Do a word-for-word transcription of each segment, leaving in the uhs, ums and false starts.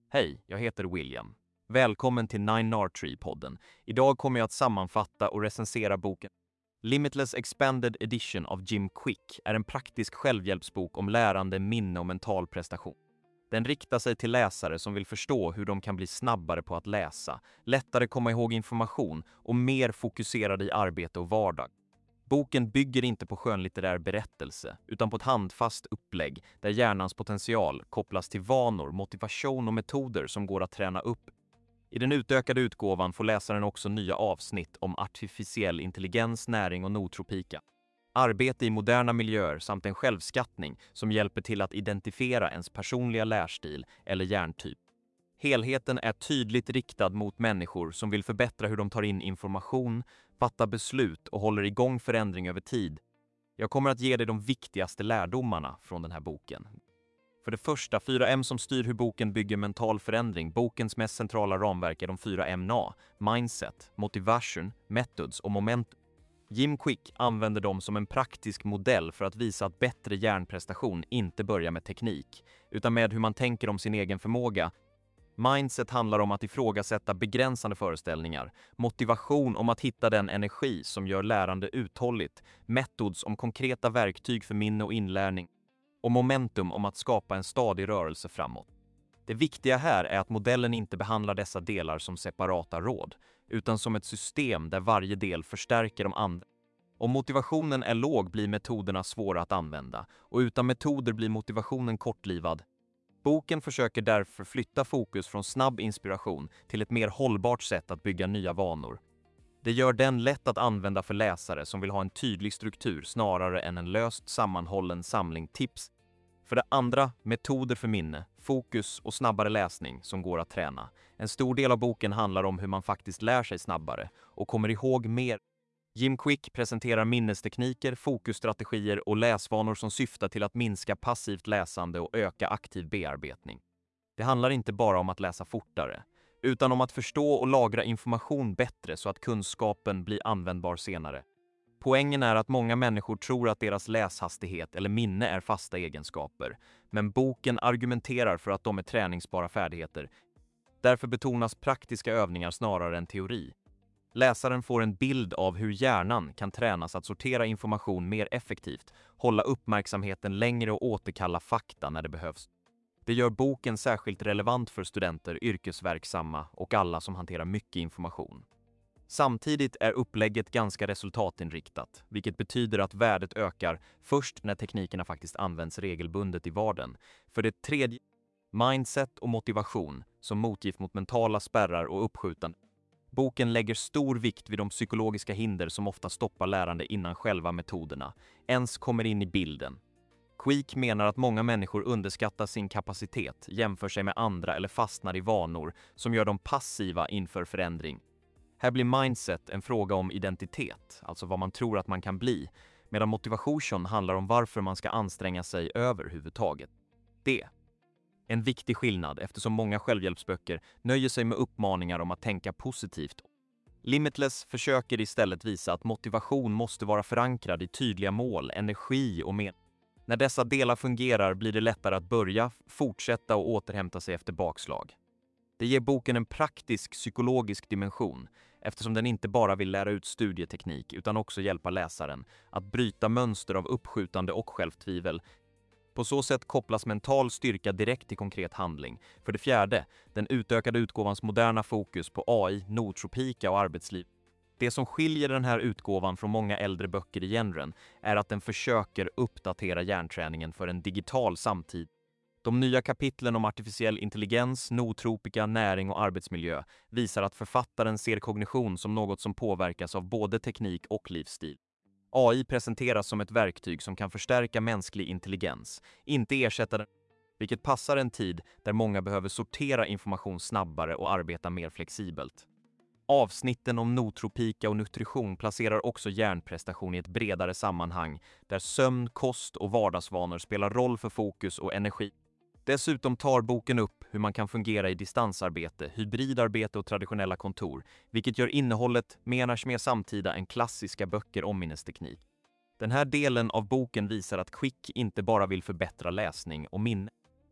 Hej, jag heter William. Välkommen till Nine Tree-podden. Idag kommer jag att sammanfatta och recensera boken Limitless Expanded Edition av Jim Kwik är en praktisk självhjälpsbok om lärande, minne och mental prestation. Den riktar sig till läsare som vill förstå hur de kan bli snabbare på att läsa, lättare komma ihåg information och mer fokuserade i arbete och vardag. Boken bygger inte på skönlitterär berättelse, utan på ett handfast upplägg där hjärnans potential kopplas till vanor, motivation och metoder som går att träna upp. I den utökade utgåvan får läsaren också nya avsnitt om artificiell intelligens, näring och nootropika. Arbete i moderna miljöer samt en självskattning som hjälper till att identifiera ens personliga lärstil eller hjärntyp. Helheten är tydligt riktad mot människor som vill förbättra hur de tar in information, fattar beslut och håller igång förändring över tid. Jag kommer att ge dig de viktigaste lärdomarna från den här boken. För det första, fyra M som styr hur boken bygger mental förändring. Bokens mest centrala ramverk är de fyra M A: mindset, motivation, methods och momentum. Jim Kwik använder dem som en praktisk modell för att visa att bättre hjärnprestation inte börjar med teknik, utan med hur man tänker om sin egen förmåga. Mindset handlar om att ifrågasätta begränsande föreställningar, motivation om att hitta den energi som gör lärande uthålligt, methods om konkreta verktyg för minne och inlärning och momentum om att skapa en stadig rörelse framåt. Det viktiga här är att modellen inte behandlar dessa delar som separata råd, utan som ett system där varje del förstärker de andra. Om motivationen är låg blir metoderna svåra att använda, och utan metoder blir motivationen kortlivad. Boken försöker därför flytta fokus från snabb inspiration till ett mer hållbart sätt att bygga nya vanor. Det gör den lätt att använda för läsare som vill ha en tydlig struktur snarare än en löst sammanhållen samling tips. För det andra, metoder för minne, fokus och snabbare läsning som går att träna. En stor del av boken handlar om hur man faktiskt lär sig snabbare och kommer ihåg mer. Jim Kwik presenterar minnestekniker, fokusstrategier och läsvanor som syftar till att minska passivt läsande och öka aktiv bearbetning. Det handlar inte bara om att läsa fortare, utan om att förstå och lagra information bättre så att kunskapen blir användbar senare. Poängen är att många människor tror att deras läshastighet eller minne är fasta egenskaper, men boken argumenterar för att de är träningsbara färdigheter. Därför betonas praktiska övningar snarare än teori. Läsaren får en bild av hur hjärnan kan tränas att sortera information mer effektivt, hålla uppmärksamheten längre och återkalla fakta när det behövs. Det gör boken särskilt relevant för studenter, yrkesverksamma och alla som hanterar mycket information. Samtidigt är upplägget ganska resultatinriktat, vilket betyder att värdet ökar först när teknikerna faktiskt används regelbundet i vardagen. För det tredje, mindset och motivation som motgift mot mentala spärrar och uppskjutande. Boken lägger stor vikt vid de psykologiska hinder som ofta stoppar lärande innan själva metoderna ens kommer in i bilden. Kwik menar att många människor underskattar sin kapacitet, jämför sig med andra eller fastnar i vanor som gör dem passiva inför förändring. Här blir mindset en fråga om identitet, alltså vad man tror att man kan bli, medan motivation handlar om varför man ska anstränga sig överhuvudtaget. Det är en viktig skillnad eftersom många självhjälpsböcker nöjer sig med uppmaningar om att tänka positivt. Limitless försöker istället visa att motivation måste vara förankrad i tydliga mål, energi och med. När dessa delar fungerar blir det lättare att börja, fortsätta och återhämta sig efter bakslag. Det ger boken en praktisk psykologisk dimension eftersom den inte bara vill lära ut studieteknik utan också hjälpa läsaren att bryta mönster av uppskjutande och självtvivel. På så sätt kopplas mental styrka direkt till konkret handling. För det fjärde, den utökade utgåvans moderna fokus på A I, nootropika och arbetsliv. Det som skiljer den här utgåvan från många äldre böcker i genren är att den försöker uppdatera hjärnträningen för en digital samtid. De nya kapitlen om artificiell intelligens, nootropika, näring och arbetsmiljö visar att författaren ser kognition som något som påverkas av både teknik och livsstil. A I presenteras som ett verktyg som kan förstärka mänsklig intelligens, inte ersätta den, vilket passar en tid där många behöver sortera information snabbare och arbeta mer flexibelt. Avsnitten om nootropika och nutrition placerar också hjärnprestation i ett bredare sammanhang där sömn, kost och vardagsvanor spelar roll för fokus och energi. Dessutom tar boken upp hur man kan fungera i distansarbete, hybridarbete och traditionella kontor, vilket gör innehållet menars mer samtida än klassiska böcker om minnesteknik. Den här delen av boken visar att Kwik inte bara vill förbättra läsning och minne.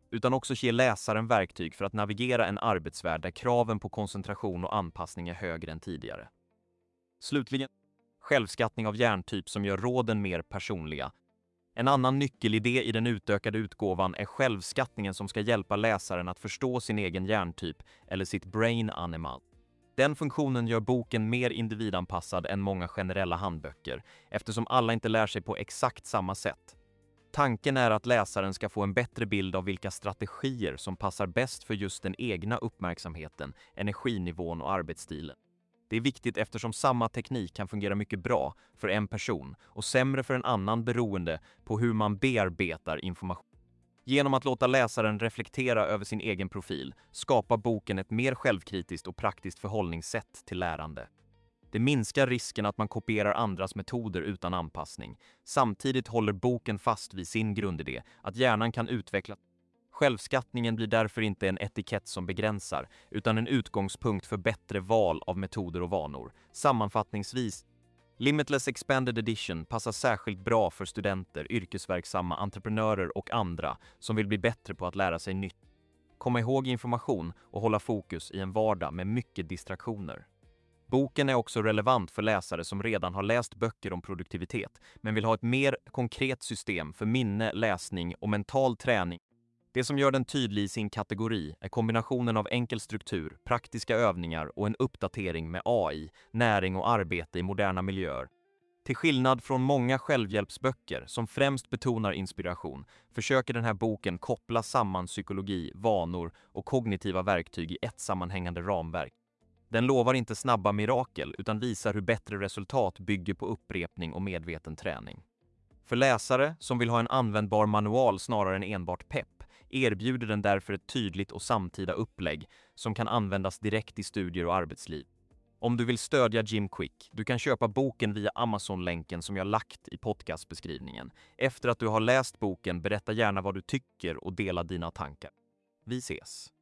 utan också ge läsaren verktyg för att navigera en arbetsvärld där kraven på koncentration och anpassning är högre än tidigare. Slutligen, självskattning av hjärntyp som gör råden mer personliga. En annan nyckelidé i den utökade utgåvan är självskattningen som ska hjälpa läsaren att förstå sin egen hjärntyp eller sitt brain animal. Den funktionen gör boken mer individanpassad än många generella handböcker, eftersom alla inte lär sig på exakt samma sätt. Tanken är att läsaren ska få en bättre bild av vilka strategier som passar bäst för just den egna uppmärksamheten, energinivån och arbetsstilen. Det är viktigt eftersom samma teknik kan fungera mycket bra för en person och sämre för en annan beroende på hur man bearbetar information. Genom att låta läsaren reflektera över sin egen profil skapar boken ett mer självkritiskt och praktiskt förhållningssätt till lärande. Det minskar risken att man kopierar andras metoder utan anpassning. Samtidigt håller boken fast vid sin grundidé, att hjärnan kan utvecklas. Självskattningen blir därför inte en etikett som begränsar, utan en utgångspunkt för bättre val av metoder och vanor. Sammanfattningsvis, Limitless Expanded Edition passar särskilt bra för studenter, yrkesverksamma, entreprenörer och andra som vill bli bättre på att lära sig nytt. Komma ihåg information och hålla fokus i en vardag med mycket distraktioner. Boken är också relevant för läsare som redan har läst böcker om produktivitet, men vill ha ett mer konkret system för minne, läsning och mental träning. Det som gör den tydlig i sin kategori är kombinationen av enkel struktur, praktiska övningar och en uppdatering med A I, näring och arbete i moderna miljöer. Till skillnad från många självhjälpsböcker som främst betonar inspiration, försöker den här boken koppla samman psykologi, vanor och kognitiva verktyg i ett sammanhängande ramverk. Den lovar inte snabba mirakel utan visar hur bättre resultat bygger på upprepning och medveten träning. För läsare som vill ha en användbar manual snarare än enbart pepp erbjuder den därför ett tydligt och samtida upplägg som kan användas direkt i studier och arbetsliv. Om du vill stödja Jim Kwik, du kan köpa boken via Amazon-länken som jag lagt i podcastbeskrivningen. Efter att du har läst boken, berätta gärna vad du tycker och dela dina tankar. Vi ses!